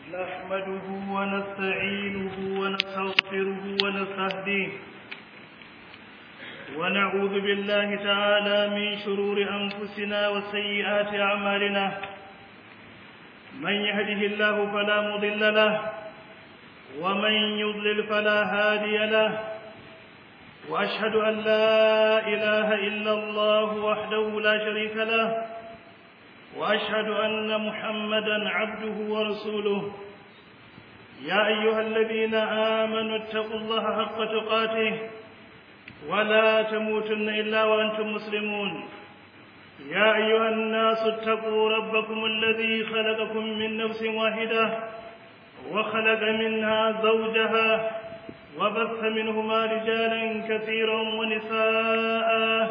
نحمده ونستعينه ونستغفره ونستهديه ونعوذ بالله تعالى من شرور أنفسنا وسيئات أعمالنا. من يهده الله فلا مضل له ومن يضلل فلا هادي له، وأشهد أن لا إله إلا الله وحده لا شريك له، وأشهد أن محمدا عبده ورسوله. يا أيها الذين آمنوا اتقوا الله حق تقاته ولا تموتن إلا وأنتم مسلمون. يا أيها الناس اتقوا ربكم الذي خلقكم من نفس واحدة وخلق منها زوجها وبث منهما رجالا كثيرا ونساء،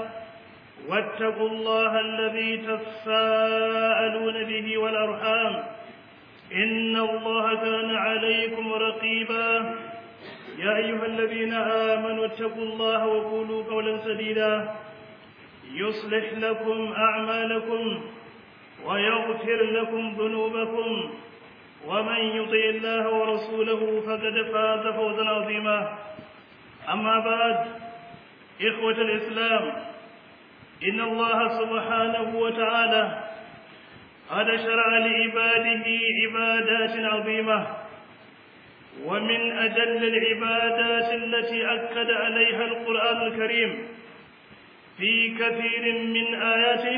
واتقوا الله الذي تساءلون به والأرحام إن الله كان عليكم رقيبا. يا أيها الذين آمنوا اتقوا الله وقولوا قولا سديدا يصلح لكم أعمالكم ويغفر لكم ذنوبكم، ومن يطع الله ورسوله فقد فاز فوزا عظيما. أما بعد، إخوة الإسلام، إن الله سبحانه وتعالى قد شرع لعباده عبادات عظيمة، ومن أجل العبادات التي أكد عليها القرآن الكريم في كثير من آياته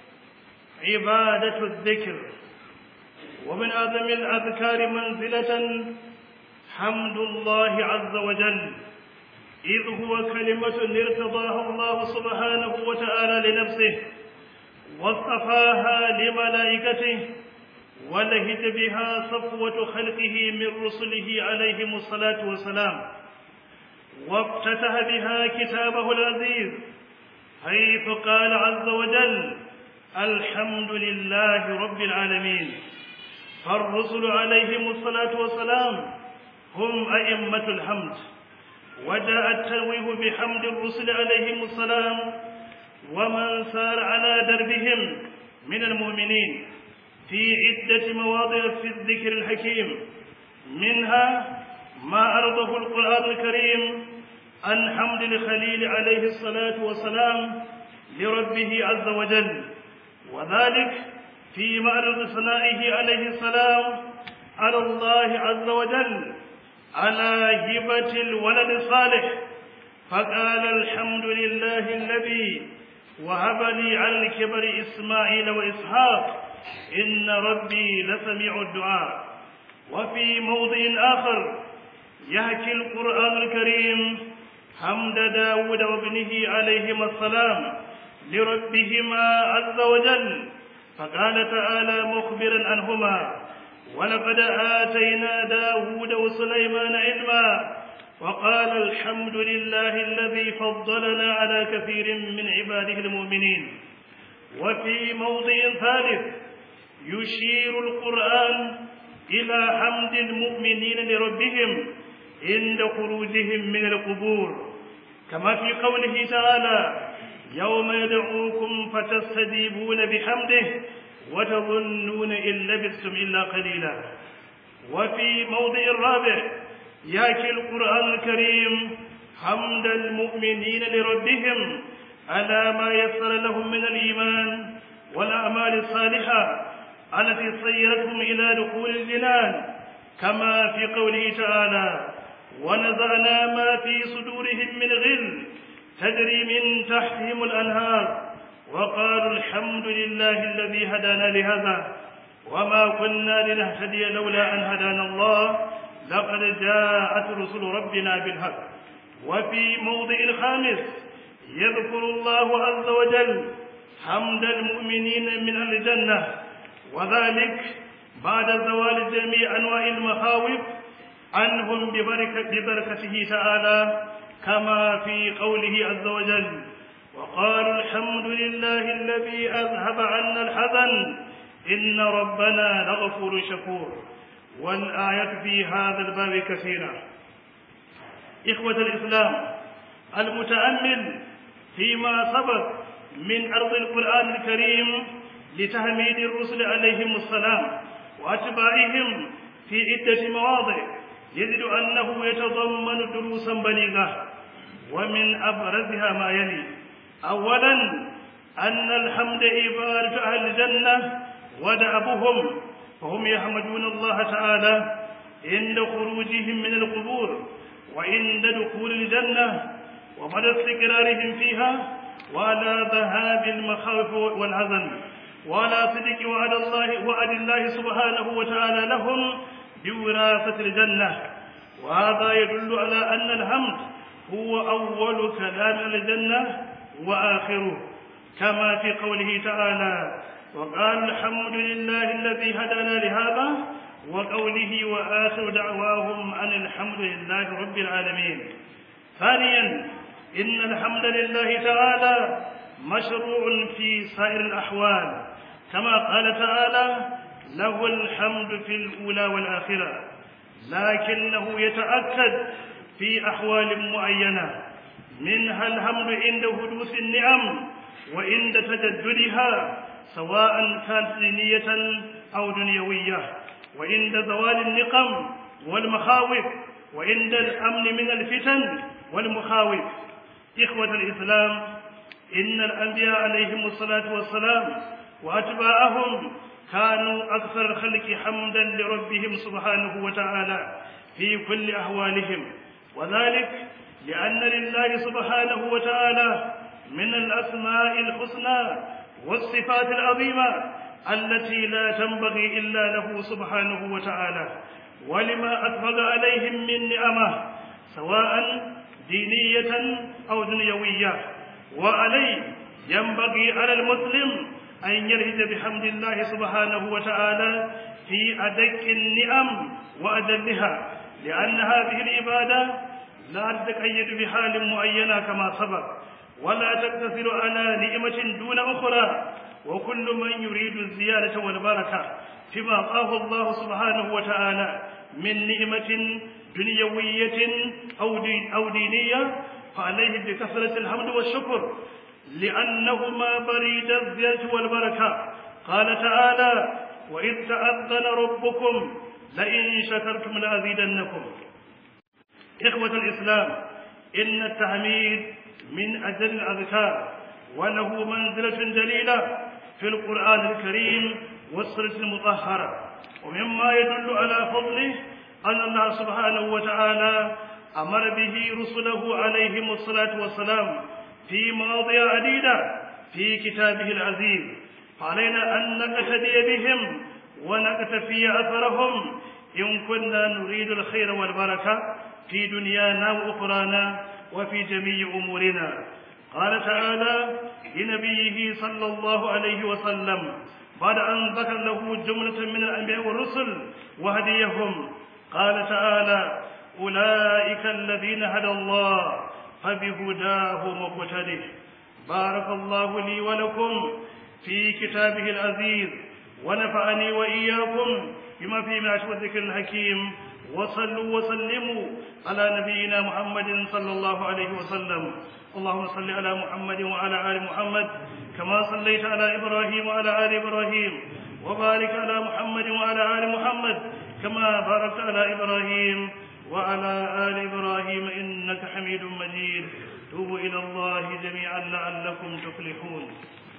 عبادة الذكر. ومن أعظم الأذكار منزلة حمد الله عز وجل، إذ هو كلمة ارتضاها الله سبحانه وتعالى لنفسه واصطفاها لملائكته، ولهج بها صفوة خلقه من رسله عليهم الصلاة والسلام، وافتتح بها كتابه العزيز حيث قال عز وجل: الحمد لله رب العالمين. فالرسل عليهم الصلاة والسلام هم أئمة الحمد، وجاء التنويه بحمد الرسل عليهم السلام ومن سار على دربهم من المؤمنين في عدة مواضع في الذكر الحكيم، منها ما أرضه القرآن الكريم عن حمد الخليل عليه الصلاة والسلام لربه عز وجل، وذلك في معرض ثنائه عليه السلام على الله عز وجل على هبة الولد الصالح، فقال: الحمد لله الذي وهب لي على الكبر إسماعيل وإسحاق إن ربي لسميع الدعاء. وفي موضع آخر يحكي القرآن الكريم حمد داود وابنه عليهما السلام لربهما عز وجل، فقال تعالى مخبرا عنهما: ولقد آتينا داود وسليمان علما، وقال: الحمد لله الذي فضلنا على كثير من عباده المؤمنين. وفي موضع ثالث يشير القرآن إلى حمد المؤمنين لربهم عند خروجهم من القبور، كما في قوله تعالى: يوم يدعوكم فتستجيبون بحمده وتظنون إن لبثتم إلا قليلا. وفي موضع رابع يحكي القرآن الكريم حمد المؤمنين لربهم على ما يسر لهم من الإيمان والأعمال الصالحة التي صيرتهم إلى دخول الجنان، كما في قوله تعالى: ونزعنا ما في صدورهم من غل تجري من تحتهم الأنهار وقالوا الحمد لله الذي هدانا لهذا وما كنا لنهتدي لولا أن هدانا الله لقد جاءت رسل ربنا بالحق. وفي موضع خامس يذكر الله عز وجل حمد المؤمنين من أهل الجنة، وذلك بعد زوال جميع أنواع المخاوف عنهم ببركته تعالى، كما في قوله عز وجل: وقالوا الحمد لله الذي أذهب عنا الحزن إن ربنا لغفور شكور. والآيات في هذا الباب كثيرة. إخوة الإسلام، المتأمل فيما سبق من أرض القرآن الكريم لتحميد الرسل عليهم السلام وأتباعهم في عدة مواضع يجد أنه يتضمن دروسا بليغة، ومن أبرزها ما يلي: أولا أن الحمد عبادة أهل الجنة ودأبهم، فهم يحمدون الله تعالى عند خروجهم من القبور وعند دخول الجنة ومدى استقرارهم فيها، وعلى ذهاب المخاوف والحزن، وعلى صدق وعد الله سبحانه وتعالى لهم بوراثة الجنة. وهذا يدل على أن الحمد هو أول كلام الجنة وآخره، كما في قوله تعالى: وقال الحمد لله الذي هدانا لهذا، وقوله: وآخر دعواهم أن الحمد لله رب العالمين. ثانيا إن الحمد لله تعالى مشروع في سائر الأحوال، كما قال تعالى: له الحمد في الأولى والآخرة، لكنه يتأكد في أحوال معينة، منها الحمد عند حدوث النعم وعند تجددها، سواء كانت دينية أو دنيوية، وعند زوال النقم والمخاوف، وعند الأمن من الفتن والمخاوف. إخوة الإسلام، إن الأنبياء عليهم الصلاة والسلام وأتباعهم كانوا أكثر الخلق حمدا لربهم سبحانه وتعالى في كل أحوالهم، وذلك لأن لله سبحانه وتعالى من الأسماء الحسنى والصفات العظيمة التي لا تنبغي إلا له سبحانه وتعالى، ولما أسبغ عليهم من نعمه سواء دينية أو دنيوية. وعليه ينبغي على المسلم أن يلهج بحمد الله سبحانه وتعالى في أدق النعم وأجلها، لأن هذه العبادة لا تتقيد بحال معينة كما سبق، ولا تقتصر على نعمة دون أخرى، وكل من يريد الزيادة والبركة فيما أعطاه الله سبحانه وتعالى من نعمة دنيوية أو دينية فعليه بكثرة الحمد والشكر، لأنهما بريد الزيادة والبركة. قال تعالى: وإذ تأذن ربكم لئن شكرتم لأزيدنكم. إخوة الإسلام، إن التحميد من أجل الأذكار، وله منزلة جليلة في القرآن الكريم والسنة المطهرة. ومما يدل على فضله أن الله سبحانه وتعالى أمر به رسله عليهم الصلاة والسلام في مواضع عديدة في كتابه العزيز، فعلينا أن نقتدي بهم ونقتفي أثرهم إن كنا نريد الخير والبركة في دنيانا وأخرانا وفي جميع أمورنا. قال تعالى لنبيه صلى الله عليه وسلم بعد أن ذكر له جملة من الأنبياء والرسل وهديهم، قال تعالى: أولئك الذين هدى الله فبهداه مقتده. بارك الله لي ولكم في كتابه العزيز، ونفعني وإياكم بما فيه من الآيات والذكر الحكيم. وصلوا وسلموا على نبينا محمد صلى الله عليه وسلم. اللهم صل على محمد وعلى آل محمد كما صليت على إبراهيم وعلى آل إبراهيم، وبارك على محمد وعلى آل محمد كما باركت على إبراهيم وعلى آل إبراهيم إنك حميد مجيد. توبوا إلى الله جميعا لعلكم تفلحون.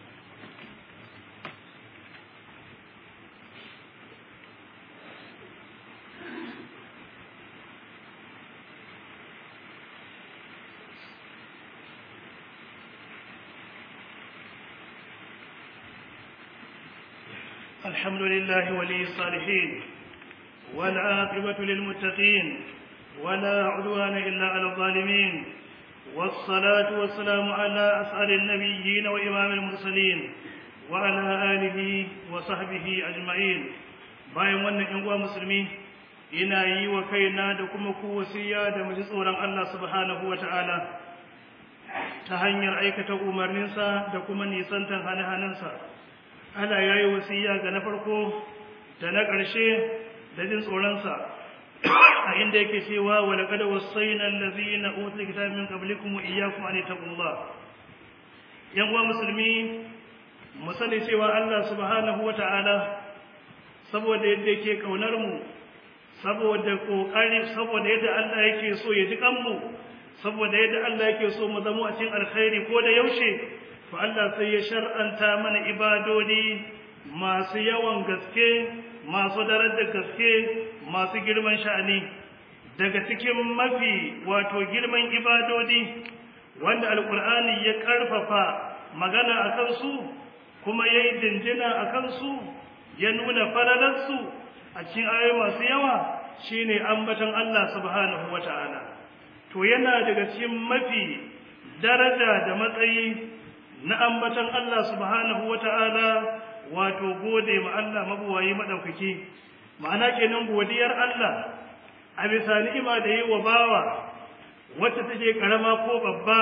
الحمد لله ولي الصالحين، والعاقبة للمتقين، ولا عدوان إلا على الظالمين، والصلاة والسلام على أسعد النبيين وإمام المرسلين وعلى آله وصحبه أجمعين. bayan wannan ƴan uwa musulmi, ina yi wa kaina da kuma ku wasiya da mu ji tsoron Allah subhanahu wataala ta hanyar aikata umarninsa da kuma nisantan hane-hanensa. Allah ya yi wasiya ga na farko da na ƙarshe da jin tsoronsa, a inda yake cewa wa laqad wassayna allazina utul kitaba min qablikum wa iyyakum an taqullah. Yan uwa musulmi, mu sani cewa Allah subhanahu wata'ala saboda yadda yake kaunar mu saboda kokari saboda yadda Allah yake so ya ji kanmu saboda yadda Allah yake so mu zama a cikin alkhairi ko da yaushe to Allah sai ya shar'anta mana ibadodi masu yawan gaske masu darajar gaske masu girman sha'ani daga cikin mafi wato girman ibadodi wanda alkur'ani ya karfafa magana akan su kuma yayi dindina akan su ya nuna falalarsu a cikin ayoyi masu yawa shine ambaton Allah subhanahu wataala to yana daga cikin mafi daraja da matsayi na ambaton Allah subhanahu wataala wato gode ma Allah mabuwayi madaukaki ma'ana kenan godiyar Allah a bisa ni'ima da yi wa bawa wacce take karama ko babba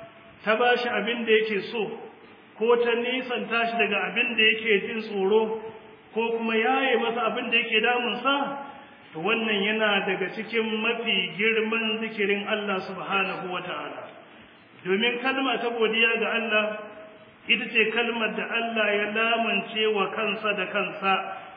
ta bashi abin da yake so ko ta nisanta shi daga abin da yake jin tsoro ko kuma yaye masa abin da yake damunsa to wannan yana daga cikin mafi girman zikirin Allah subhanahu wata'ala domin kalma ta godiya ga Allah ita ce kalmar da Allah ya lamance wa kansa da kansa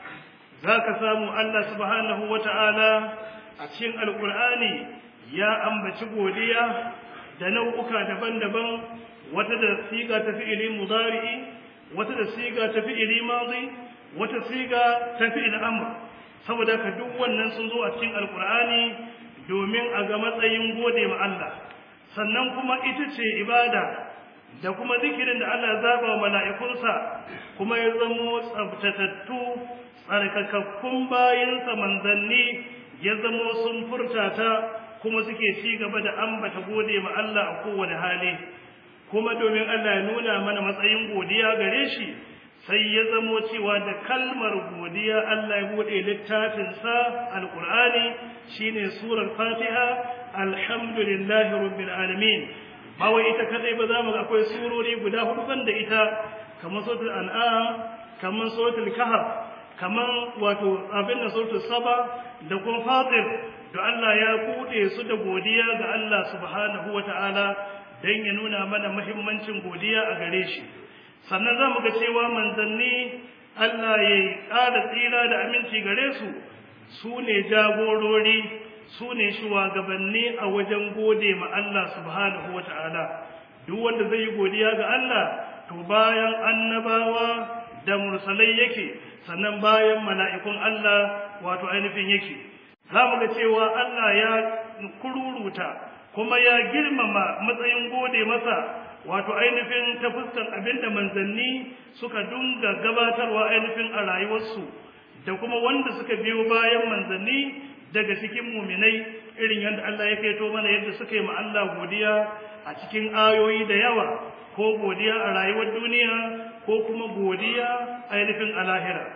zaka samu Allah subhanahu wata'ala a cikin alkur'ani ya ambaci godiya da nau'uka daban-daban wata da siga ta fi'ili mudari'i wata da siga ta fi'ili madi wata siga ta fi'il amr saboda ka duk wannan sun zo a cikin alkur'ani domin a ga matsayin gode ma Allah sannan kuma ita ce ibada da kuma zikirin da Allah zaba wa mala'ikunsa kuma ya zamo tsabtatattu tsarkakakkun bayinsa manzanni ya zamo sun furta ta kuma suke ci gaba da ambata gode ma Allah a kowane hali kuma domin Allah ya nuna mana matsayin godiya gare shi sai ya zamo cewa da kalmar godiya Allah ya bude littafin sa alqur'ani shine surar fatiha alhamdulillahi rabbil alamin ba wai ita kadai ba za mu ga akwai surori guda hudu da ita kamar suratul an'am kamar suratul kahf kamar wato abin da suratul saba da kuma fatir da Allah ya bude su da godiya ga Allah subhanahu wataala dan ya nuna mana muhimmancin godiya a gare shi sannan zamu ga cewa manzanni Allah ya ƙara tsira da aminci gare su su ne jagorori su ne shugabanni a wajen gode ma Allah subhanahu wataala duk wanda zai yi godiya ga Allah to bayan annabawa da mursalai yake sannan bayan mala'ikun Allah wato ainihin yake zamu ga cewa Allah ya kururuta kuma ya girmama matsayin gode masa wato ainihin ta fuskan abinda manzanni suka dunga gabatarwa ainihin a rayuwarsu da kuma wanda suka biyo bayan manzanni daga cikin muminai irin yadda Allah ya kaito mana yadda suka yi ma Allah godiya a cikin ayoyi da yawa ko godiya a rayuwar duniya ko kuma godiya ainihin a lahira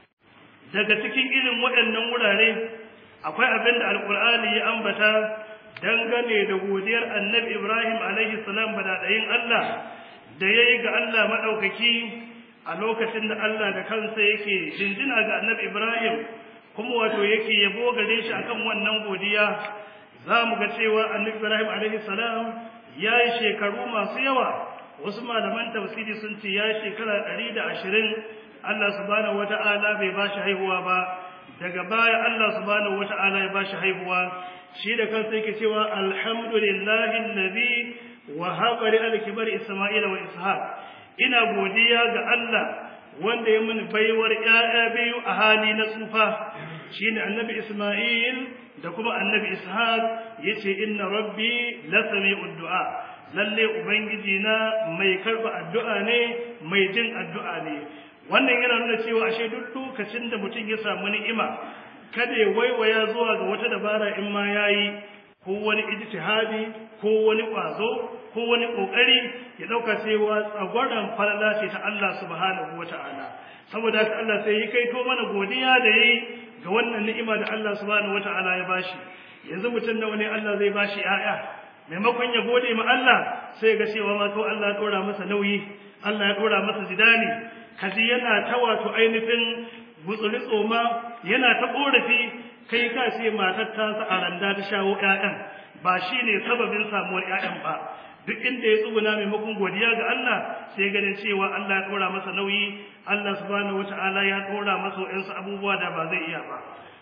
daga cikin irin waɗannan wurare akwai abin da alkur'ani ya ambata dangane da godiyar annabi Ibrahim alaihi salam badadayin Allah da yayi ga Allah madaukaki a lokacin da Allah da kansa yake jinjina ga annabi Ibrahim kuma wato yake yabo gare shi akan wannan godiya zamu ga cewa annabi Ibrahim alaihi salam yayi shekaru masu yawa wasu malaman tafsiri sun ce yayi shekara 120 Allah subhanahu wata'ala bai bashi haihuwa ba daga baya Allah subhanahu wata'ala ya bashi haihuwa shi da kansa yake cewa alhamdulillahi allazi wahaba li al-kibar isma'ila wa ishaq ina godiya ga Allah wanda ya mini baiwar ƴaƴa biyu a hali na tsufa shine annabi isma'il da kuma annabi ishaq yace inna rabbi la sami'ud du'a lalle ubangiji na mai karba addu'a ne mai jin addu'a ne wannan yana nuna cewa ashe duk lokacin da mutum ya samu ni'ima kada ya waiwaya zuwa ga wata dabara in ma yayi ko wani ijtihadi ko wani kwazo ko wani kokari ya dauka cewa tsagwaran falala ce ta Allah subhanahu wataala saboda haka Allah sai ya kaito mana godiya da yayi ga wannan ni'ima da Allah subhanahu wataala ya bashi yanzu mutum nawa ne Allah zai bashi ƴaƴa maimakon ya gode ma Allah sai ga cewa ma to Allah ya dora masa nauyi Allah ya dora masa jidani kaji yana ta wato ainihin gutsuri tsoma yana ta korafi kai ka ce matar ta sa aranda ta shawo ƴaƴan ba shine sababin samuwar ƴaƴan ba duk inda ya tsuguna maimakon godiya ga Allah sai ganin cewa Allah ya dora masa nauyi Allah subhanahu wataala ya dora masa wayansu abubuwa da ba zai iya ba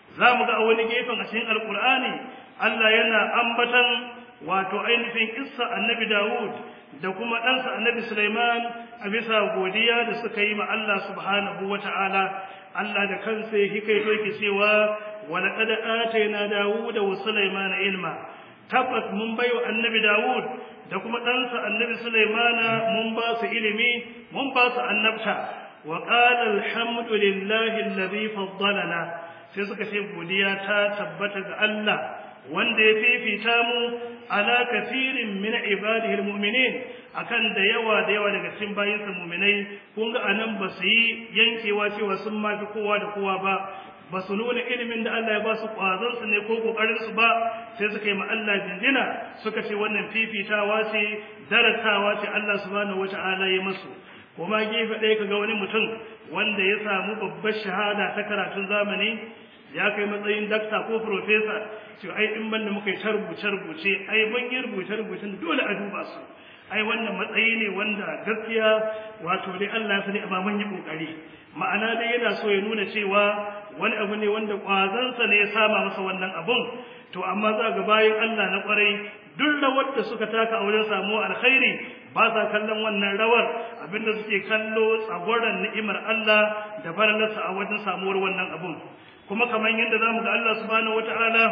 zamu ga a wani gefen a cikin alqur'ani Allah yana ambatan wato ainihin kissa annabi Dawud da kuma ɗansa annabi Sulaiman a bisa godiya da suka yi ma Allah subhanahu wata'ala. Allah da kansa ya hikaito yake cewa walaqad atayna Dawuda wa Sulaimana ilma, tabbas mun baiwa annabi Dawud da kuma ɗansa annabi Sulaimana mun ba su ilimi, mun ba su annabta. wa qala alhamdulillahi alladhi faddalana, sai suka ce godiya ta tabbata ga Allah wanda ya fifita mu ala kathirin min ibadihi almu'minin, akan da yawa daga cikin bayinsa mu'minai. kun ga anan ba su yi yankewa cewa sun mafi kowa da kowa ba su nuna ilimin da Allah ya ba su kwazon su ne ko kokarin su ba, sai suka yi ma Allah jinjina, suka ce wannan fifitawa ce, daratawa ce Allah subhanahu wata'ala ya musu. kuma gefe ɗaya kaga wani mutum wanda ya samu babbar shahada ta karatun zamani, ya kai matsayin dakta ko profesa, ce ai in banda muka yi rubuce ai ban yi rubuce dole a duba su. ai wannan matsayi ne wanda gaskiya wato dai Allah ya sani amma mun yi kokari. ma'ana dai yana so ya nuna cewa wani abu ne wanda kwazansa ne ya sama masa wannan abun. to amma za ga bayan Allah na kwarai duk rawar da suka taka a wajen samuwa alkhairi ba sa kallon wannan rawar, abinda suke kallo tsagoran ni'imar Allah da falalarsa a wajen samuwar wannan abun. kuma kamar yadda zamu ga Allah subhanahu wataala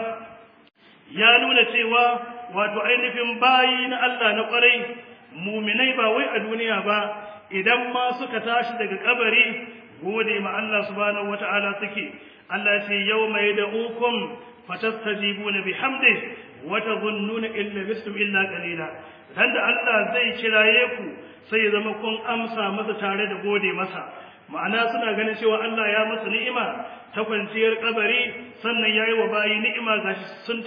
ya nuna cewa wato ainihin bayi na Allah na kwarai mu'minai ba wai a duniya ba, idan ma suka tashi daga kabari gode ma Allah subhanahu wataala suke. Allah ya ce yawma yad'ukum fatastajibuna bihamdihi wa tadhunnuna illa bistum illa qalila. dan da Allah zai kiraye ku sai ya zama kun amsa masa tare da gode masa. ma'ana suna ganin cewa Allah ya masa ni'ima ta kwanciyar kabari, sannan yayi wa bayi ni'ima gashi sun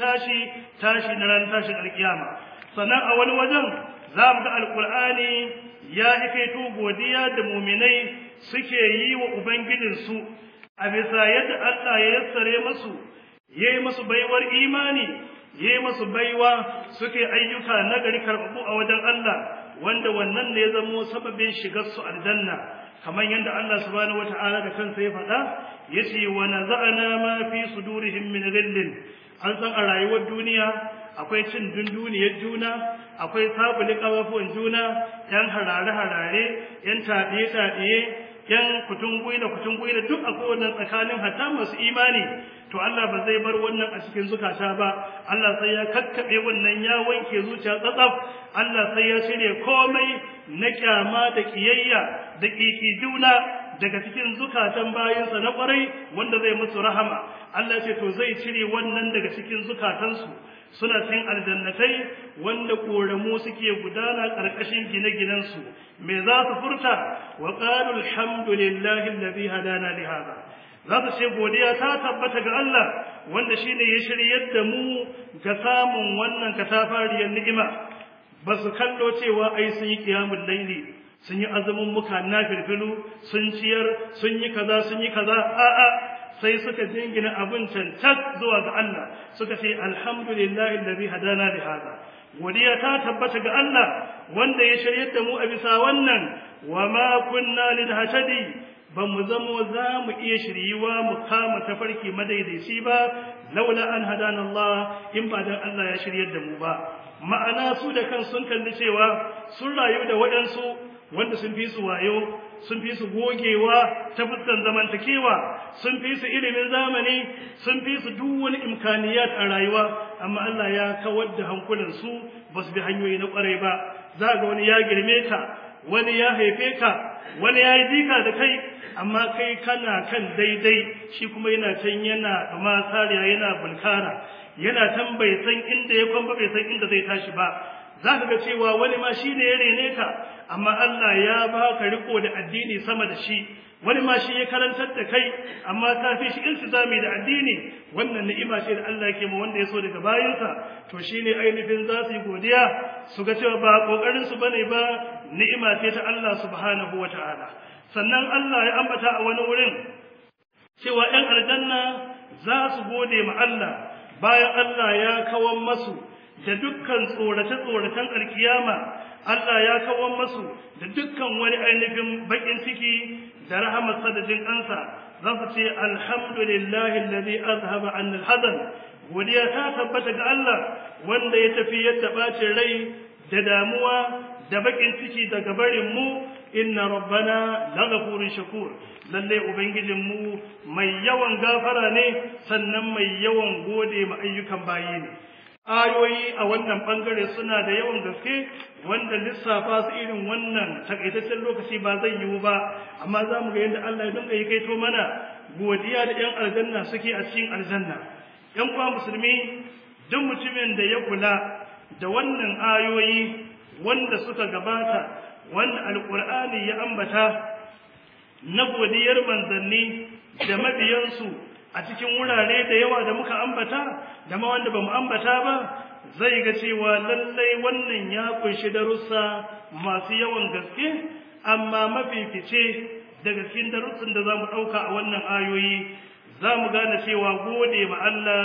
tashi na ran tashin alkiyama. sannan a wani wajen za mu ga alqur'ani ya hikaito godiya da mu'minai suke yi wa ubangijinsu a bisa yadda Allah ya yassare musu, yayi musu baiwar imani, yayi musu baiwa suke ayyuka nagari karbabu a wajen Allah, wanda wannan ne ya zama sababin shigar su aljanna. kamar yadda Allah subhanahu wataala da kansa ya faɗa, yace wa naza'ana ma fi sudurihim min ghillin. an san a rayuwar duniya akwai cin dunduniyar juna, akwai sabulin kafafuwan juna, yan harare yan taɗiye yan kutungui da duk akwai wannan tsakanin hatta masu imani. to Allah ba zai bar wannan a cikin zukata ba, Allah sai ya kakkabe wannan, ya wanke zuciya tsatsaf. Allah sai ya cire komai na kyama da kiyayya da kiki juna daga cikin zukatan bayinsa na kwarai wanda zai musu rahama. Allah ya ce to zai cire wannan daga cikin zukatansu, suna cikin aljannatai wanda koramu suke gudana karkashin gine-ginensu. me za su furta? wa qalu alhamdulillahi alladhi hadana li hada. za su ce godiya ta tabbata ga Allah wanda shine ya shiryar da mu ga samun wannan katafariyar ni'ima. ba su kallo cewa ai sun yi qiyamul layli, sun yi azumin muka nafilfilu, sun ciyar, sun yi kaza, a'a, sai suka jingina abin cancan zuwa ga Allah, suka ce alhamdulillahi alladhi hadana li hada. godiya ta tabbata ga Allah wanda ya shiryar da mu a bisa wannan. wa ma kunna lidhashadi, ba mu zamo za mu iya shiriwa mu kama tafarki madaidaici ba, laula an hadana Allah, in ba dan Allah ya shiryar da mu ba. ma'ana su da kan sun kalli cewa sun rayu da waɗansu wanda sun fi su wayo, sun fi su gogewa ta fuskar zamantakewa, sun fi su ilimin zamani, sun fi su duk wani imkaniyat a rayuwa, amma Allah ya kawar da hankulansu ba su bi hanyoyi na kwarai ba. za ga wani ya girme ka, wani ya haife ka, wani ya yi dika da kai, amma kai kana kan daidai, shi kuma yana can yana masariya, yana bulkara, yana can bai san inda ya kwamba, bai san inda zai tashi ba. za ka ga cewa wani ma shi ne ya rene ka, amma Allah ya baka riko da addini sama da shi. wani ma shi ya karantar da kai, amma ka fi shi iltizami da addini. wannan ni'ima ce da Allah yake ma wanda ya so daga bayinsa. to shine ainihin za su yi godiya, su ga cewa ba kokarin su bane ba, ni'ima ce ta Allah subhanahu wataala. sannan Allah ya ambata a wani wurin cewa 'yan aljanna za su gode ma Allah bayan Allah ya kawan masu da dukkan tsorace-tsoracen alkiyama. Allah ya kawan masu da dukkan wani ainihin bakin ciki da rahamarsa da jin kansa. za su ce alhamdulillahi alladhi azhaba anna al-hazan, godiya ta tabbata ga Allah wanda ya tafi yadda bacin rai da damuwa da bakin ciki daga barin mu. Inna rabbana laghafurun shakur, lalle ubangijin mu mai yawan gafara ne sannan mai yawan gode ma ayyukan bayi ne. Ayoyi a wannan bangare suna da yawan gaske wanda lissafa su irin wannan takaitaccen lokaci ba zai yiwu ba, amma za mu ga yadda Allah ya dinga yi kaito mana godiya da ‘yan aljanna suke a cikin aljanna. ‘Yan kuwa musulmi, duk mutumin da ya kula da wannan ayoyi wanda suka gabata, wanda alƙur'ani ya ambata na godiyar manzanni da mabiyansu a cikin wurare da yawa da muka ambata da ma wanda bamu ambata ba, zai ga cewa lallai wannan ya kunshi darussa masu yawan gaske, amma mafifice daga cikin darussan da zamu dauka a wannan ayoyi zamu gane cewa gode ma Allah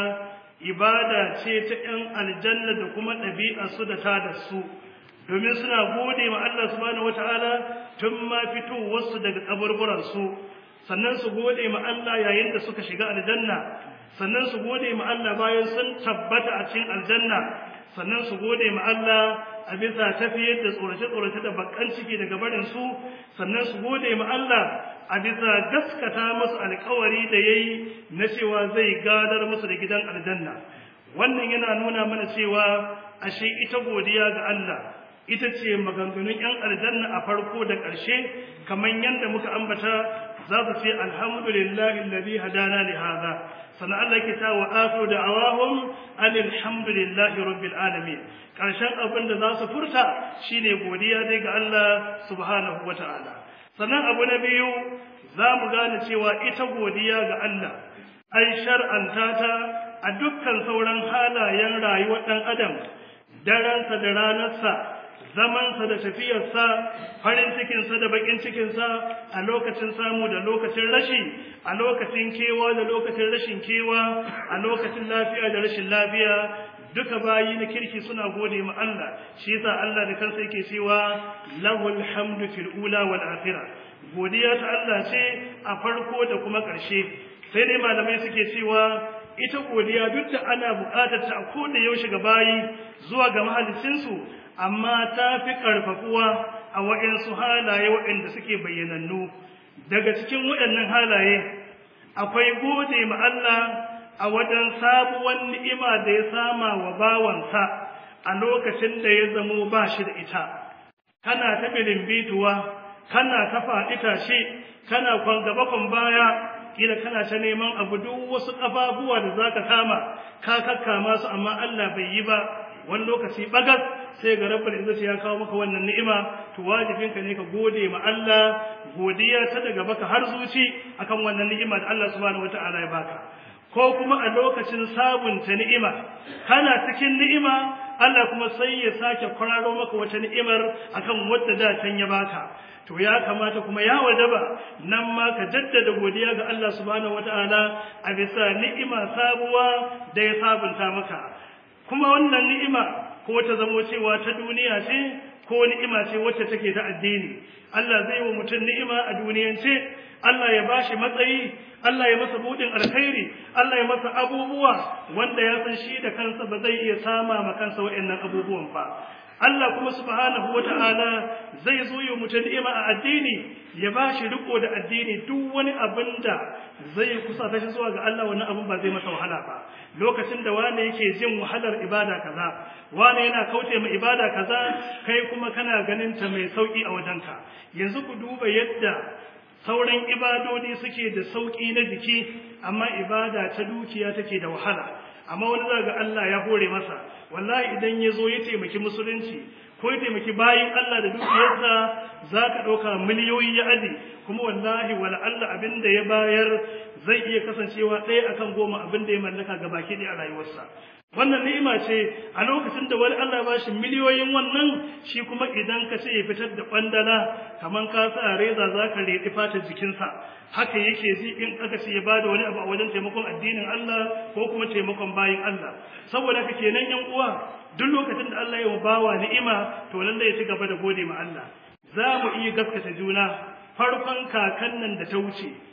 ibada ce ta 'yan aljanna da kuma ɗabi'ar su da ta da su, domin suna gode ma Allah subhanahu wataala tun ma fitowarsu daga kaburburan su, sannan su gode ma Allah yayin da suka shiga aljanna, sannan su gode ma Allah bayan sun tabbata a cikin aljanna, sannan su gode ma Allah a bisa tafiyar da tsorace-tsorace da bakan ciki daga barin su, sannan su gode ma Allah a bisa gaskata musu alkawari da yayi na cewa zai gadar musu da gidan aljanna. Wannan yana nuna mana cewa ashe ita godiya ga Allah ita ce maganganun 'yan aljanna a farko da ƙarshe, kamar yadda muka ambata za su ce alhamdulillahi alladhi hadana li hadha, sannan Allah ke ta wa akhiru da'awahum alhamdulillahi rabbil alamin. Ƙarshen abin da za su furta shine godiya dai ga Allah subhanahu wata'ala. Sannan abu na biyu, za mu gane cewa ita godiya ga Allah an shar'anta ta a dukkan sauran halayen rayuwar ɗan adam, daransa da ranarsa, zamansa da tafiyarsa, farin cikinsa da bakin cikinsa, a lokacin samu da lokacin rashi, a lokacin kewa da lokacin rashin kewa, a lokacin lafiya da rashin lafiya, duka bayi na kirki suna gode ma Allah. Shi yasa Allah da kansa yake cewa lahul hamdu fil ula wal akhirah, godiya ta Allah ce a farko da kuma ƙarshe. Sai dai malamai suke cewa ita godiya duk da ana buƙatar ta a koda yaushe ga bayi zuwa ga mahaliccinsu, amma ta fi ƙarfafuwa a waɗansu halaye waɗanda suke bayyanannu. Daga cikin waɗannan halaye akwai gode ma Allah a wajen sabuwar ni'ima da ya sama wa bawansa a lokacin da ya zamo ba shi da ita. Kana ta bilimbituwa, kana ta faɗi tashi, kana kwan gaba kwan baya, kila kana ta neman abu, duk wasu ƙafafuwa da zaka kama ka kakkama su, amma Allah bai yi ba. Wani lokaci bagas sai ga rabbul izzati ya kawo maka wannan ni'ima, to wajibinka ne ka gode ma Allah godiya ta daga baka har zuci akan wannan ni'ima da Allah subhanahu wataala ya baka. Ko kuma a lokacin sabunta ni'ima, kana cikin ni'ima Allah kuma sai ya sake kwararo maka wata ni'imar akan wadda da can ya baka. To ya kamata kuma ya wajaba nan ma ka jaddada godiya ga Allah subhanahu wataala a bisa ni'ima sabuwa da ya sabunta maka. Kuma wannan ni'ima ko ta zamo cewa ta duniya ce ko ni'ima ce wacce take ta addini. Allah zai wa mutum ni'ima a duniyance, Allah ya bashi matsayi, Allah ya masa budin alkhairi, Allah ya masa abubuwa wanda ya san shi da kansa ba zai iya sama ma kansa waɗannan abubuwan ba. Allah kuma subhanahu wata'ala zai zo yi mutum ni'ima a addini, ya bashi riko da addini, duk wani abin da zai kusa ta shi zuwa ga Allah wannan abin ba zai masa wahala ba. Lokacin da wani yake jin wahalar ibada kaza, wani yana kauce ma ibada kaza, kai kuma kana ganin ta mai sauki a wajenka. Yanzu ku duba yadda sauran ibadodi suke da sauki na jiki, amma ibada ta dukiya take da wahala. Amma wani zaga Allah ya hore masa, wallahi idan ya zo ya taimaki musulunci ko ya taimaki bayin Allah da dukiyarsa, za ka ɗauka miliyoyi ya aje, kuma wallahi wala Allah abin da ya bayar zai iya kasancewa ɗaya akan 10 abin da ya mallaka ga baki ɗaya a rayuwarsa. Wannan ni'ima ce a lokacin da wani Allah ba shi miliyoyin wannan, shi kuma idan ka ce ya fitar da kwandala kaman ka sa reza za ka redi fatar jikinsa, haka yake ji in aka ce ya bada wani abu a wajen taimakon addinin Allah ko kuma taimakon bayin Allah. Saboda haka kenan yan uwa, duk lokacin da Allah ya bawa ni'ima, to lalle ya ci gaba da gode ma Allah. Za mu iya gaskata juna, farkon kakan nan da ta wuce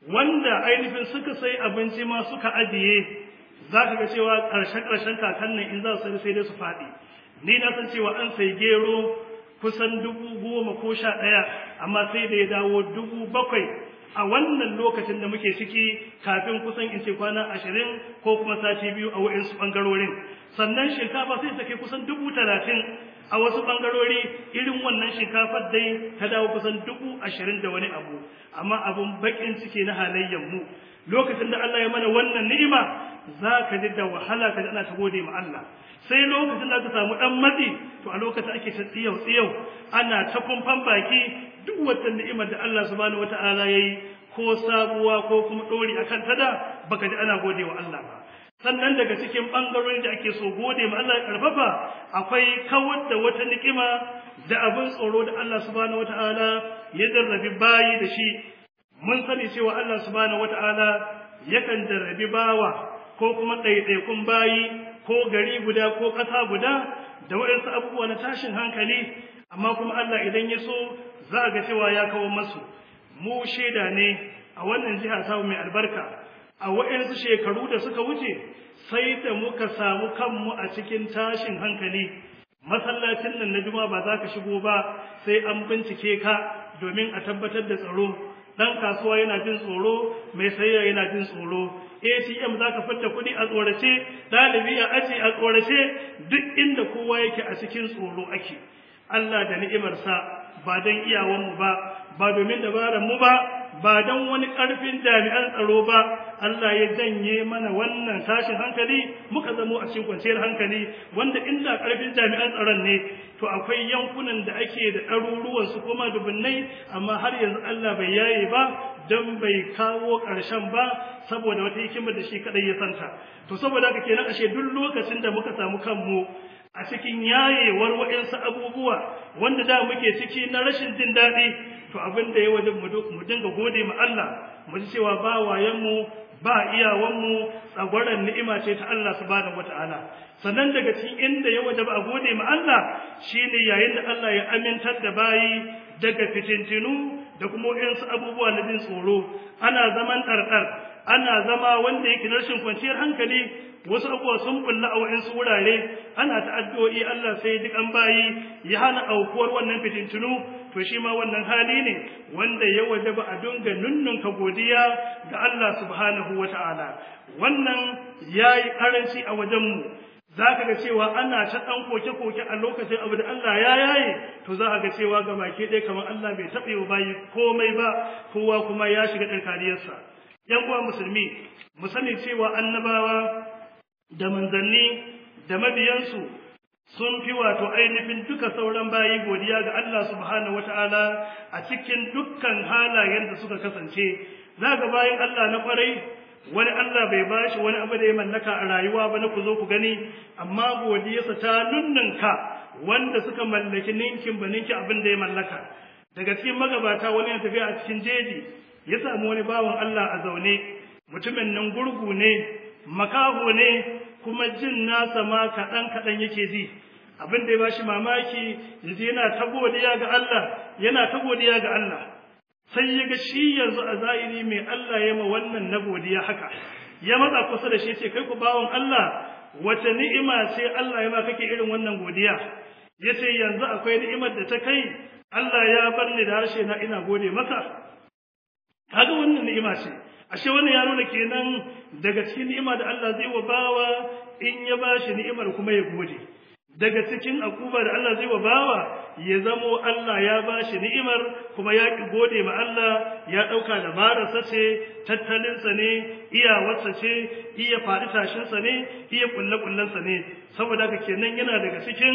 wanda ainihin suka sai abinci ma suka ajiye za ka ga cewa ƙarshen kakan nan in za su sai dai su faɗi. Ni na san cewa an sai gero kusan 10,000 ko 11 amma sai da ya dawo 7,000 a wannan lokacin da muke ciki kafin kusan in ce kwana 20 ko kuma sati biyu a wa'insu ɓangarorin. Sannan shinkafa sai ta kai kusan 30,000 a wasu ɓangarori, irin wannan shinkafar dai ta dawo kusan 20,000 da wani abu. Amma abun bakin ciki na halayyar mu lokacin da Allah ya mana wannan ni'ima za ka ji da wahala ka ji ana ta gode ma Allah, sai lokacin da ka samu dan matsi to a lokacin ake ta tsiyau ana ta kumfan baki duk wata ni'imar da Allah subhanahu wataala yayi ko sabuwa ko kuma dori akan ta da baka ji ana gode wa Allah ba. Sannan daga cikin bangarorin da ake so gode ma Allah ya karfafa akwai kawar da wata ni'ima da abin tsoro da Allah subhanahu wataala ya jarrabi bayi da shi. Mun sani cewa Allah subhanahu wataala yakan jarrabi bawa ko kuma ɗaiɗaikun bayi ko gari guda ko ƙasa guda da waɗansu abubuwa na tashin hankali, amma kuma Allah idan ya so za a ga cewa ya kawo masu. Mu shaida ne a wannan jiha ta mai albarka a waɗansu shekaru da suka wuce sai da muka samu kanmu a cikin tashin hankali. Masallacin nan na Juma'a ba za ka shigo ba sai an bincike ka domin a tabbatar da tsaro. Dan kasuwa yana jin tsoro, mai sayayya yana jin tsoro, ATM za ka fita kuɗi a tsorace, ɗalibi a aji a tsorace, duk inda kowa yake a cikin tsoro ake. Allah da ni'imarsa ba don iyawanmu ba domin dabararmu ba don wani ƙarfin jami'an tsaro ba, Allah ya janye mana wannan tashin hankali muka zamo a cikin kwanciyar hankali, wanda inda ƙarfin jami'an tsaron ne to akwai yankunan da ake da ɗaruruwan su kuma dubunnai, amma har yanzu Allah bai yaye ba don bai kawo ƙarshen ba saboda wata hikimar da shi kaɗai ya santa. To saboda haka kenan ashe duk lokacin da muka samu kanmu a cikin yayewar waɗansu abubuwa wanda da muke ciki na rashin jin daɗi, to abin da ya wajen mu dinga gode ma Allah, mu ji cewa ba wayanmu ba iyawanmu tsagwaron ni'ima ce ta Allah subhanahu wata'ala. Sannan daga cikin inda ya waje ba a gode ma Allah shine yayin da Allah ya amintar da bayi daga fitintinu da kuma waɗansu abubuwa na jin tsoro, ana zaman ɗarɗar, ana zama wanda yake rashin kwanciyar hankali, wasu abubuwa sun bulla a waɗansu wurare, ana ta addu'o'i Allah sai duk an bayi ya hana aukuwar wannan fitintunu, to shi ma wannan hali ne wanda ya wajaba a dunga nunnunka godiya ga Allah subhanahu wata'ala. Wannan yayi karanci a wajenmu. Za ka ga cewa ana ta ɗan koke-koke a lokacin abu da Allah ya yaye, to za ka ga cewa ga baki ɗaya kamar Allah bai taɓa yi bayi komai ba, kowa kuma ya shiga ɗan kariyarsa. ‘Yan uwa musulmi, mu sani cewa annabawa da manzanni da mabiyansu sun fi wato ainihin duka sauran bayi godiya ga Allah subhanahu wata'ala a cikin dukkan halayen da suka kasance. Za ga bayan Allah na kwarai, wani Allah bai bashi wani abu da ya mallaka a rayuwa ba na ku zo ku gani, amma godiyarsa ta nunnunka wanda suka mallaki ninkin ba ninki abin da ya mallaka. Daga cikin magabata wani ya tafiya a cikin jeji ya samu wani bawan Allah a zaune, mutumin nan gurgu ne, makaho ne, kuma jin nasa ma kaɗan yake ji. Abin da ya bashi mamaki yaji yana ta godiya ga Allah, yana ta godiya ga Allah. Sai ya ga shi yanzu a zahiri mai Allah ya ma wannan na godiya haka. Ya matsa kusa da shi ce, kai ku bawan Allah, wace ni'ima ce Allah ya ma kake irin wannan godiya? Ya ce yanzu akwai ni'imar da ta kai Allah ya bar ni da harshe na ina gode maka. Kaga wannan ni'ima ce. Ashe wannan ya nuna kenan daga cikin ni'ima da Allah zai wa bawa in ya bashi ni'imar kuma ya gode. Daga cikin akuba da Allah zai wa bawa ya zamo Allah ya bashi ni'imar kuma ya ki gode ma Allah, ya dauka dabararsa ce, tattalinsa ne, iyawarsa ce, iya faɗi tashinsa ne, iya kullakullansa ne. Saboda haka kenan yana daga cikin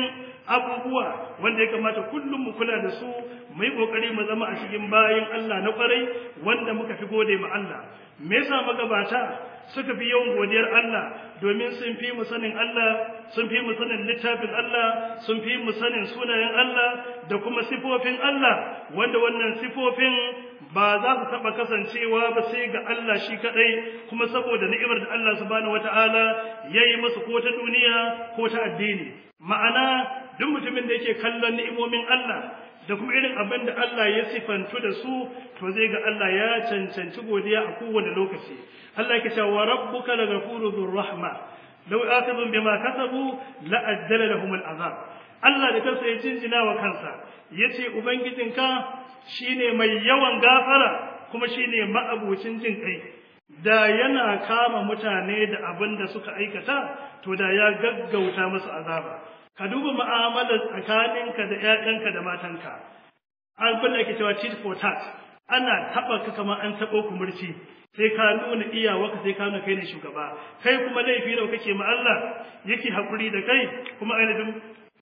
abubuwa wanda ya kamata kullum mu kula da su, mu yi kokari mu zama a cikin bayin Allah na kwarai wanda muka fi gode ma Allah. Me yasa magabata suka fi yawan godiyar Allah? Domin sun fi mu sanin Allah, sun fi mu sanin littafin Allah, sun fi mu sanin sunayen Allah da kuma sifofin Allah, wanda wannan sifofin ba za su taɓa kasancewa ba sai ga Allah shi kaɗai, kuma saboda ni'imar da Allah subhanahu wata'ala ya yi masa ko ta duniya ko ta addini. Ma'ana duk mutumin da yake kallon ni'imomin Allah da kuma irin abin da Allah ya sifantu da su to zai ga Allah ya cancanci godiya a kowane lokaci Allah yake cewa rabbuka laghafurur dhur rahma law akhadhum bima kasabu la ajjala lahum al'azab Allah da kansa ya jinjina wa kansa yace ubangijinka shine mai yawan gafara kuma shine ma'abucin jin kai da yana kama mutane da abin da suka aikata to da ya gaggauta musu azaba ka duba mu'amalar tsakaninka da ƴaƴanka da matanka abin da ake cewa tit for tat ana taba ka kamar an tabo kumurci sai ka nuna iyawarka sai ka nuna kai ne shugaba kai kuma laifi da kake ma Allah yake hakuri da kai kuma ainihin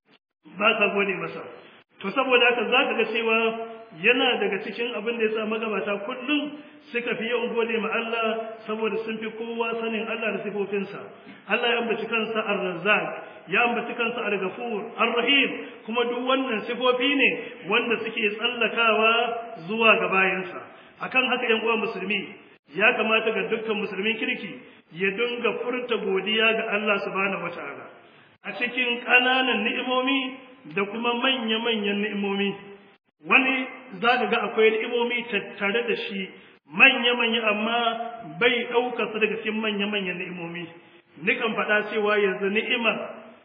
ba ka gode masa to saboda haka zaka ga cewa yana daga cikin abin da ya sa magabata kullum suka fi yawan gode ma Allah saboda sun fi kowa sanin Allah da sifofinsa Allah ya ambaci kansa Ar-Razzaq ya ambaci kansa Al-Ghafur Ar-Rahim kuma duk wannan sifofi ne wanda suke tsallakawa zuwa ga bayansa akan haka ƴan uwa musulmi ya kamata ga dukkan musulmin kirki ya dinga furta godiya ga Allah subhanahu wataala a cikin ƙananan ni'imomi da kuma manya-manyan ni'imomi wani za ka ga akwai ni'imomi tattare da shi manya-manya amma bai ɗauka su daga cikin manya-manyan ni'imomi nikan faɗa cewa yanzu ni'imar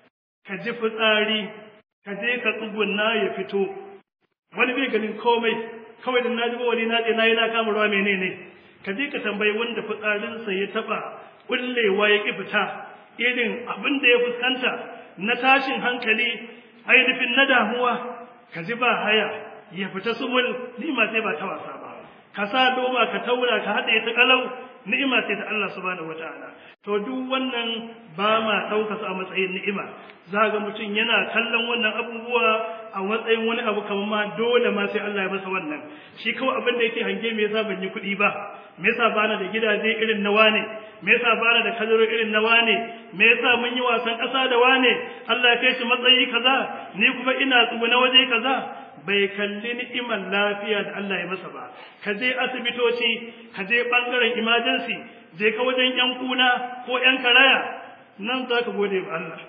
ka ji fitsari ka je ka tsugunna ya fito wani bai ganin komai kawai da naji wani na je na kama ruwa menene ka je ka tambayi wanda fitsarinsa ya taɓa ƙullewa ya ƙi fita irin abin da ya fuskanta na tashin hankali ainihin na damuwa ka ji ba haya ya fita sumul ni'ima sai ba ta wasa ba ka sa doma ka taura ka hade ta kalau ni'ima sai ta Allah subhanahu wataala to duk wannan ba ma dauka su a matsayin ni'ima zaga mutun yana kallon wannan abubuwa a matsayin wani abu kamar ma dole ma sai Allah ya masa wannan shi kawai abin da yake hange me yasa ban yi kuɗi ba me yasa bana da gidaje irin na wane me yasa bana da kadaro irin na wane me yasa mun yi wasan ƙasa da wane Allah ya kai shi matsayi kaza ni kuma ina tsuguna waje kaza bai kalli ni'imar lafiya da Allah ya masa ba ka je asibitoci ka je bangaren emergency je ka wajen yan kuna ko yan karaya nan zaka gode wa Allah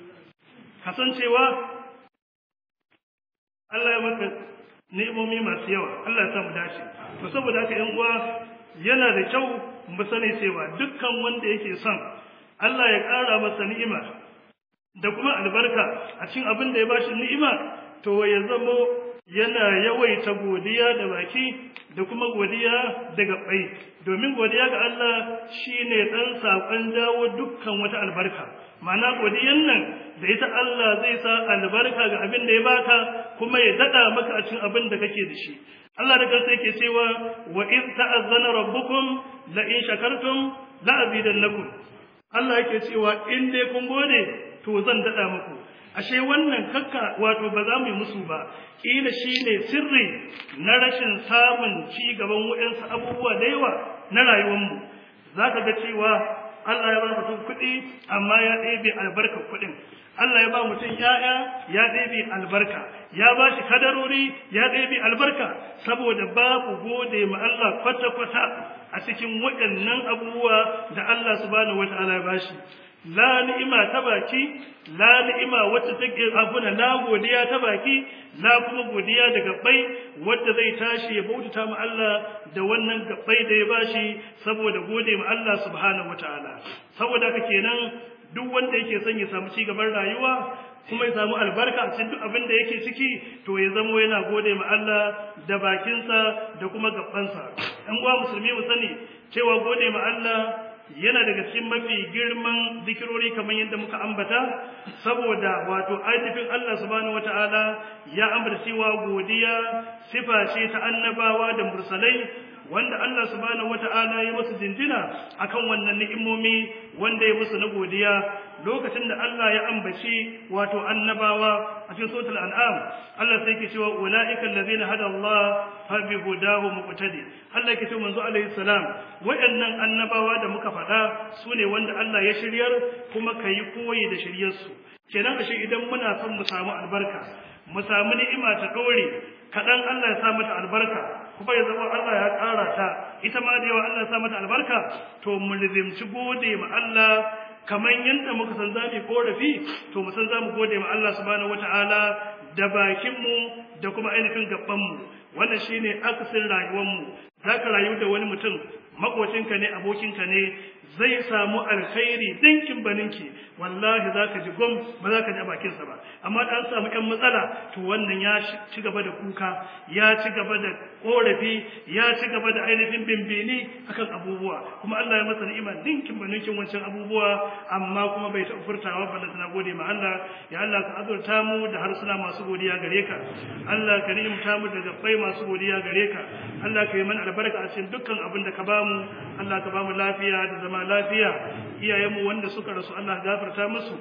kasancewa Allah ya maka ni'imomi masu yawa Allah ya sa mu dace to saboda haka yan uwa yana da kyau mu sani cewa dukkan wanda yake son Allah ya ƙara masa ni'ima da kuma albarka a cikin abin da ya bashi ni'ima to ya zamo yana yawaita godiya da baki da kuma godiya da gabbai domin godiya ga Allah shine dan sakon jawo dukkan wata albarka ma'ana godiyan nan da ita Allah zai sa albarka ga abin da ya baka kuma ya dada maka a cikin abin da kake da shi Allah da kansa yake cewa wa in ta'azzana rabbukum la in shakartum la azidannakum Allah yake cewa in dai kun gode to zan dada muku ashe wannan kakka wato ba za mu yi musu ba kila shine sirri na rashin samun ci gaban wayansu abubuwa da yawa na rayuwarmu zaka ga cewa Allah ya ba mutum kuɗi amma ya ɗebe albarkar kuɗin Allah ya ba mutum ƴaƴa ya ɗebe albarka ya ba shi kadarori ya ɗebe albarka saboda babu gode ma Allah kwata-kwata a cikin waɗannan abubuwa da Allah subhanahu wataala ya bashi la ni'ima ta baki la ni'ima wacce take abuna la godiya ta baki la kuma godiya da gabbai wanda zai tashi ya bauta ma Allah da wannan gabbai da ya bashi saboda gode ma Allah subhanahu wataala saboda haka kenan duk wanda yake son ya samu ci gaban rayuwa kuma ya samu albarka a cikin duk abin da yake ciki to ya zamo yana gode ma Allah da bakinsa da kuma gabbansa ɗan uwa musulmi mu sani cewa gode ma Allah yana daga cikin mafi girman zikirori kamar yadda muka ambata saboda wato ainihin Allah subhanahu wataala ya ambata cewa godiya sifa ce ta annabawa da mursalai wanda Allah subhanahu wataala ya musu jinjina akan wannan ni'imomi wanda ya musu na godiya lokacin da Allah ya ambaci wato annabawa a cikin suratul an'am Allah sai yake cewa ulaika allazina hada Allah fa bi hudahu muqtadi Allah yake cewa manzo alaihi salam wayannan annabawa da muka faɗa sune wanda Allah ya shiryar kuma kai koyi da shiryar su kenan ashe idan muna son mu samu albarka mu samu ni'ima ta dore kadan Allah ya sa mata albarka kuma ya zama Allah ya ƙara ta ita ma da yawa Allah ya sa mata albarka to mu lizimci gode ma Allah kamar yadda muka san zamu korafi to mu san zamu gode ma Allah subhanahu wataala da bakinmu da kuma ainihin gabanmu. Wannan shine akasin rayuwarmu. Zaka rayu da wani mutum, makocinka ne, abokinka ne, zai samu alkhairi dinkin baninki, wallahi zaka ji gom ba zaka ji a bakinsa ba. Amma dan samu ƴan matsala, to wannan ya ci gaba da kuka, ya ci gaba da korafi, ya ci gaba da ainihin bimbini akan abubuwa. Kuma Allah ya masa ni'ima dinkin baninkin wancan abubuwa, amma kuma bai taɓa furtawa ba. Na gode ma Allah. Ya Allah ka azurta mu da harsuna masu godiya gare ka. Allah ka ni'imta mu da gabbai masu godiya gare ka. Allah ka yi mana albarka a cikin dukkan abin da ka bamu. Allah ka bamu lafiya da zama lafiya. Iyayenmu wanda suka rasu Allah gafarta musu,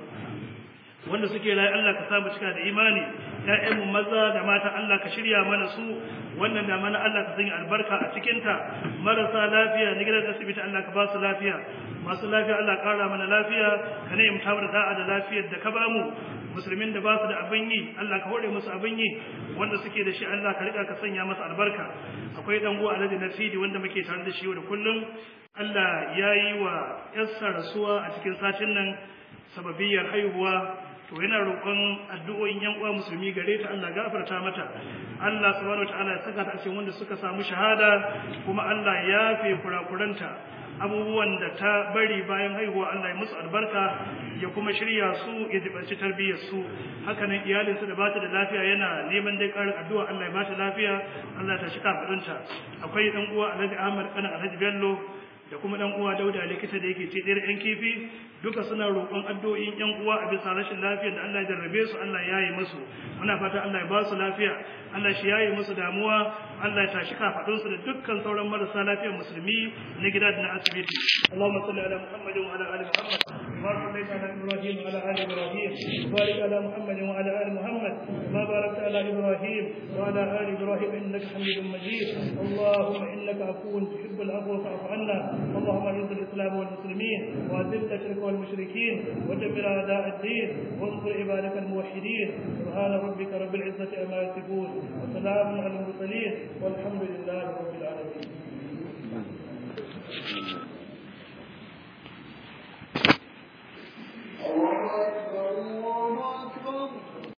wanda suke rayu Allah ka samu cika da imani. ƴaƴanmu maza da mata Allah ka shirya mana su, wannan da mana Allah ka sanya albarka a cikin ta. Marasa lafiya na gidan asibiti Allah ka ba su lafiya, masu lafiya Allah ƙara mana lafiya, ka ne imta da da'a da lafiyar da ka bamu. Musulmin da ba su da abin yi Allah ka hore musu abin yi, wanda suke da shi Allah ka rika ka sanya masa albarka. Akwai dan uwa Alhaji Nasidi wanda muke tare da shi yau da kullum. Allah ya yi wa yarsa rasuwa a cikin satin nan sababiyar haihuwa, to yana roƙon addu'o'in yan uwa musulmi gare ta. Allah gafarta mata, Allah subhanahu wataala ya saka ta a cikin wanda suka samu shahada, kuma Allah ya yafe kurakuranta, abubuwan da ta bari bayan haihuwa Allah ya musu albarka, ya kuma shirya su, ya jibanci tarbiyyar su. Haka nan iyalinsu da bata da lafiya yana neman dai ƙarin addu'a, Allah ya bata lafiya, Allah ta shi kafadunta. Akwai dan uwa Alhaji Ahmad kana Alhaji Bello da kuma dan uwa Dauda likita da yake ce ɗan kifi, duka suna roƙon addu'o'in yan uwa a bisa rashin lafiyar da Allah ya jarrabe su, Allah ya yi musu. Muna fata Allah ya ba su lafiya, Allah shi yayi musu damuwa, Allah ya tashi kafadun su da dukkan sauran marasa lafiyar musulmi na gida da na asibiti. Allahumma salli ala Muhammadin wa ala ali Muhammad, wa salli ala Ibrahim wa ala ali Ibrahim, barik ala Muhammadin wa ala ali Muhammad, ma barakta ala Ibrahim wa ala ali Ibrahim innaka Hamidum Majid. Allahumma innaka afuwun tuhibbul afwa fa'fu anna. اللهم اعز الاسلام والمسلمين واذل الشرك والمشركين ودمر اعداء الدين وانصر عبادك الموحدين. سبحان ربك رب العزه عما يصفون وسلام على المرسلين والحمد لله.